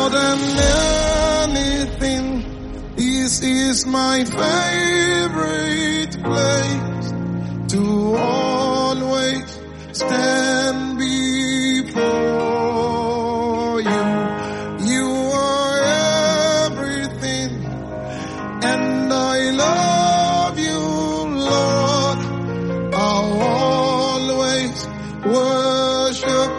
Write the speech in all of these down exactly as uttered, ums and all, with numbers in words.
More than anything, this is my favorite place to always stand before you. You are everything, and I love you, Lord. I'll always worship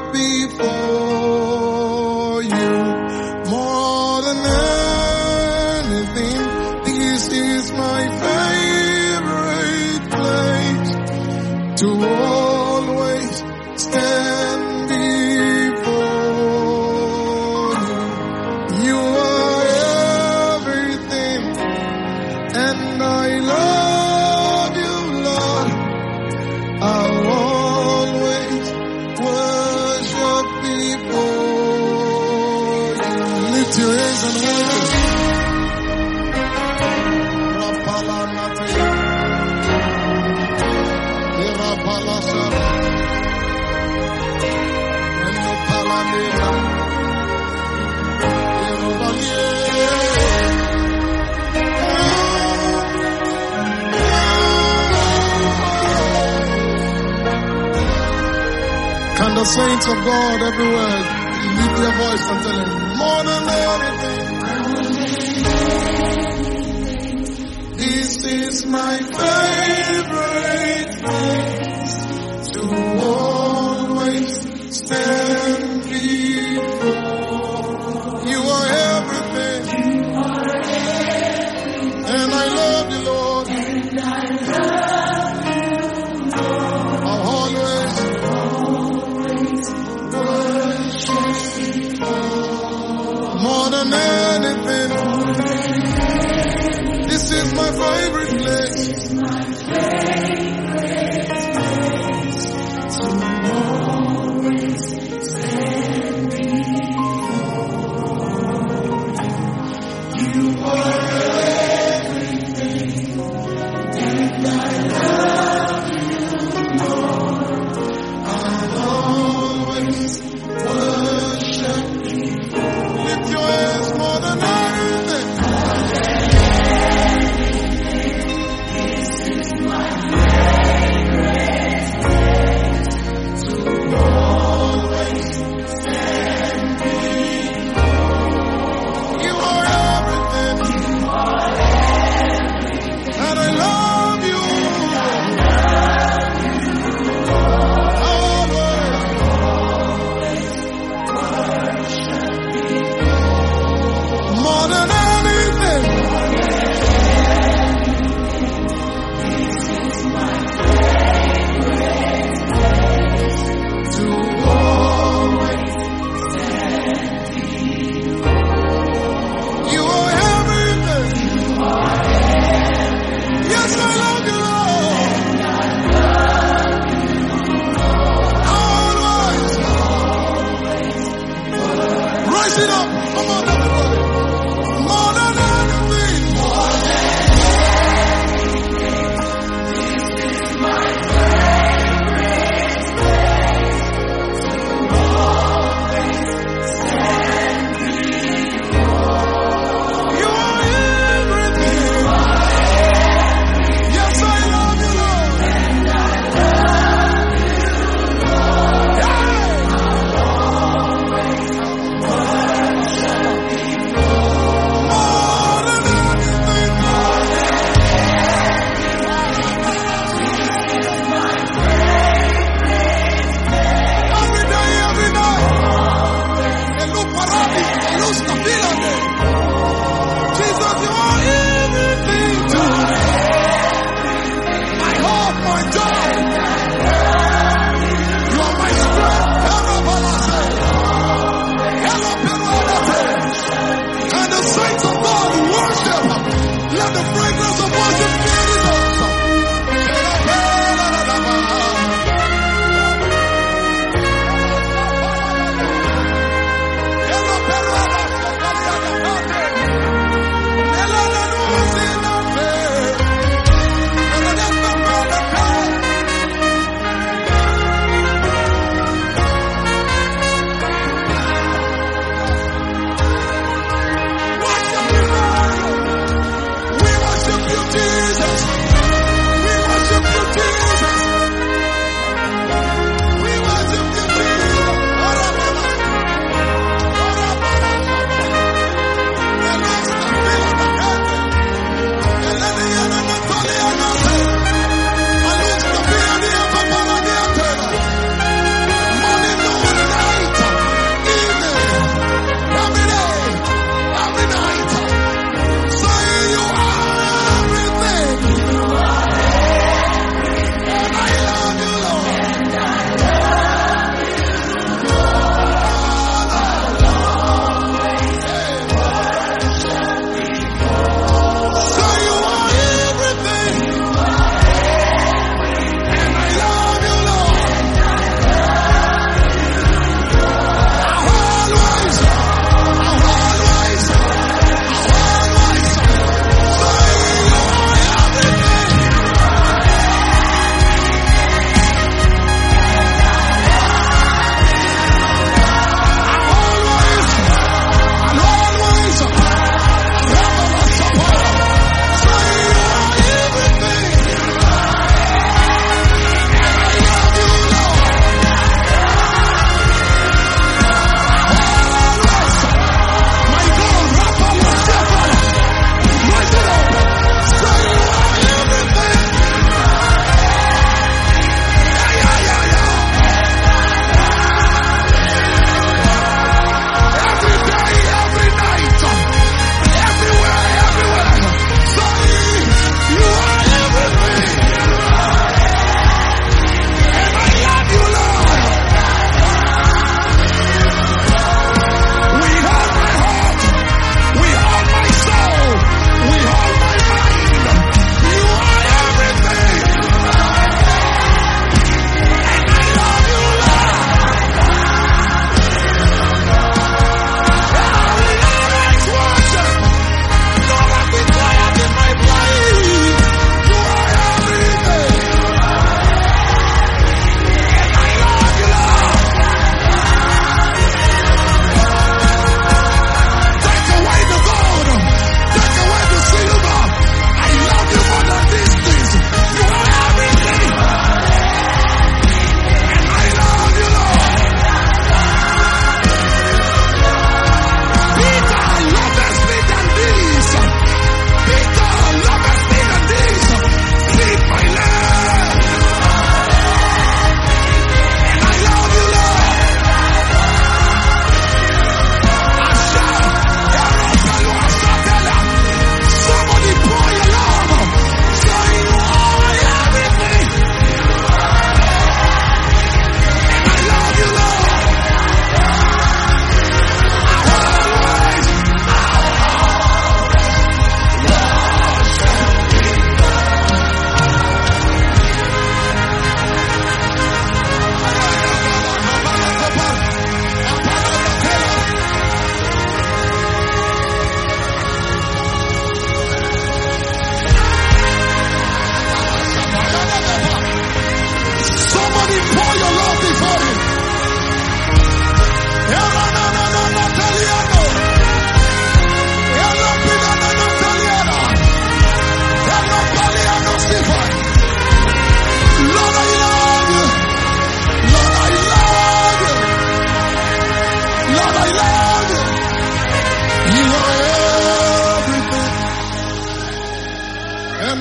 before you. More than anything, this is my favorite place to always stand before you. You are everything, and I love you, Lord. I'll always worship before you. Lift your hands and worship. Can the saints of God everywhere lift their voice and tell him, more than anything, this is my favorite place to always stand before. You are everything, and I love you, Lord. I'll always more than anything, this is my favorite place. To always stand before you. You are everything, and I love you, Lord. I'll always worship you. Lift your hands. More than anything, this is my favorite place to always stand before. You are everything, and I love you. More than anything, this is my favorite place to always stand before. You are everything. Yes, I love you, Lord. Always. Rise it up. Come on, everybody. More than anything, more than anything, this is my favorite place to always stand before. You are everything. Yes, I love you, Lord. And I love you, Lord. More than anything, every day, every night. Elu paradi, elu stafilade. Jesus, you are everything to me. My hope, my joy. You are my strength. Hello, Balase. Hello, Peruadate. And the saints of God worship. Let the fragrance of worship fill this house. Hello, Peruadate.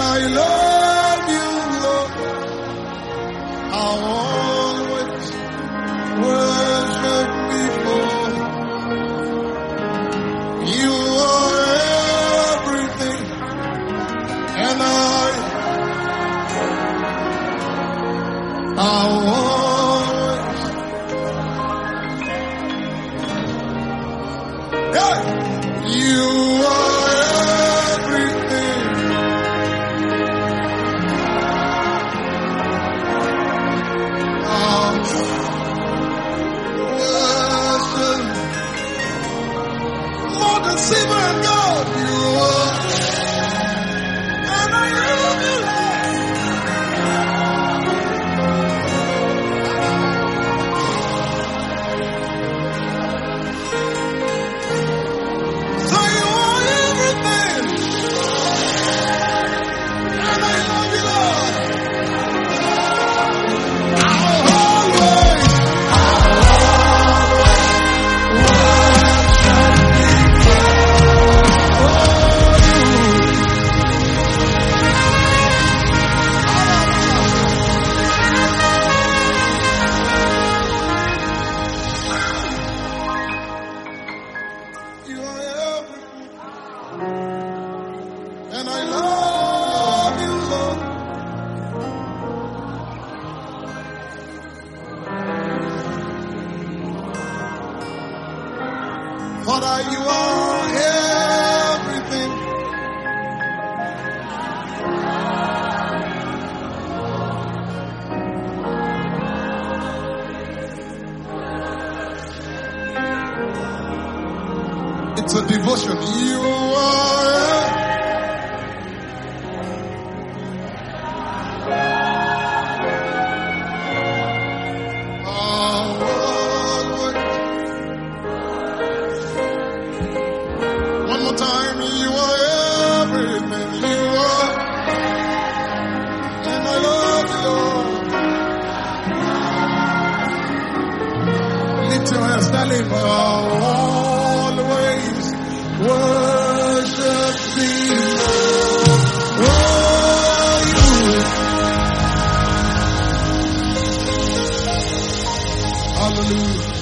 I love you, Lord. I'll always worship before you are everything, and I, I'll always, yeah, you are everything. I'll worship more than silver and gold. You are, and I love you, Lord. So you are everything, and I love you, Lord. I'll always you are everything, and I love you, Lord. Father, you are everything. It's a devotion. You are. Always. One more time. You are everything. You are. And I love you, Lord. Lift your hands, darling. Always worship thee. Oh, you. Hallelujah.